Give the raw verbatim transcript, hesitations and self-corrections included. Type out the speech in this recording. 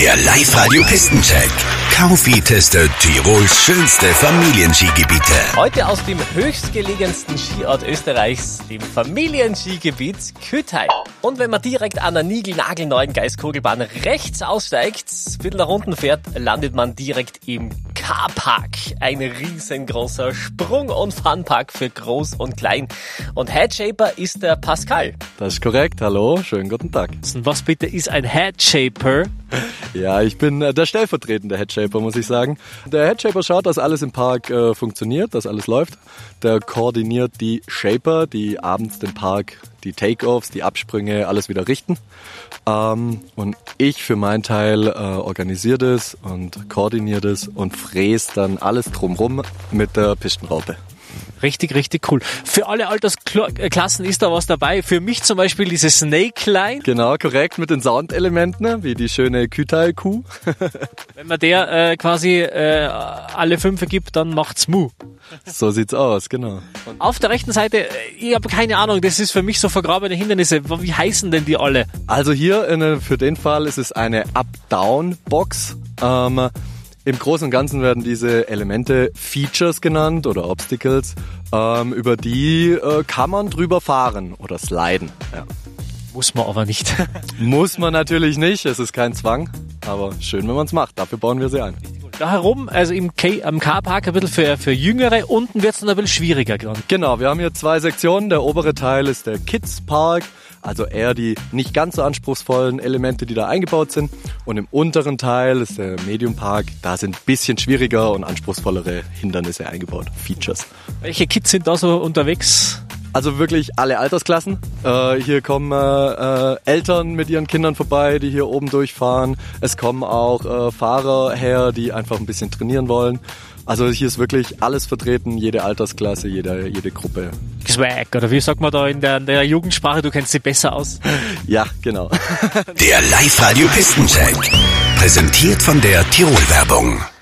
Der Live-Radio-Pistencheck. Kaufi testet Tirols schönste Familienskigebiete. Heute aus dem höchstgelegensten Skiort Österreichs, dem Familienskigebiet Küttheim. Und wenn man direkt an der niegelnagelneuen Geiskugelbahn rechts aussteigt, ein bisschen nach unten fährt, landet man direkt im K-Park. Ein riesengroßer Sprung- und Funpark für Groß und Klein. Und Headshaper ist der Pascal. Das ist korrekt. Hallo, schönen guten Tag. Was bitte ist ein Headshaper? Ja, ich bin äh, der stellvertretende Headshaper, muss ich sagen. Der Headshaper schaut, dass alles im Park äh, funktioniert, dass alles läuft. Der koordiniert die Shaper, die abends den Park, die Takeoffs, die Absprünge, alles wieder richten. Ähm, und ich für meinen Teil äh, organisiere das und koordiniere das und fräse dann alles drumrum mit der Pistenraupe. Richtig, richtig cool. Für alle Altersklassen ist da was dabei. Für mich zum Beispiel diese Snake Line. Genau, korrekt, mit den Soundelementen, wie die schöne Kütthai-Kuh. Wenn man der äh, quasi äh, alle fünf gibt, dann macht's Mu. So sieht's aus, genau. Auf der rechten Seite, ich habe keine Ahnung, das ist für mich so vergrabene Hindernisse. Wie heißen denn die alle? Also hier in, für den Fall ist es eine Up-Down-Box. Ähm, Im Großen und Ganzen werden diese Elemente Features genannt oder Obstacles. Ähm, über die äh, kann man drüber fahren oder sliden. Ja. Muss man aber nicht. Muss man natürlich nicht, es ist kein Zwang. Aber schön, wenn man es macht. Dafür bauen wir sie ein. Da herum, also im K- am Car-Park ein bisschen für, für Jüngere, unten wird es dann ein bisschen schwieriger. Genau, wir haben hier zwei Sektionen. Der obere Teil ist der Kids-Park, also eher die nicht ganz so anspruchsvollen Elemente, die da eingebaut sind. Und im unteren Teil ist der Medium-Park, da sind ein bisschen schwieriger und anspruchsvollere Hindernisse eingebaut, Features. Welche Kids sind da so unterwegs? Also wirklich alle Altersklassen. Äh, hier kommen äh, Eltern mit ihren Kindern vorbei, die hier oben durchfahren. Es kommen auch äh, Fahrer her, die einfach ein bisschen trainieren wollen. Also hier ist wirklich alles vertreten, jede Altersklasse, jede, jede Gruppe. Swag, oder wie sagt man da in der, in der Jugendsprache, du kennst sie besser aus? Ja, genau. Der Live-Radio-Pistencheck. Präsentiert von der Tirol-Werbung.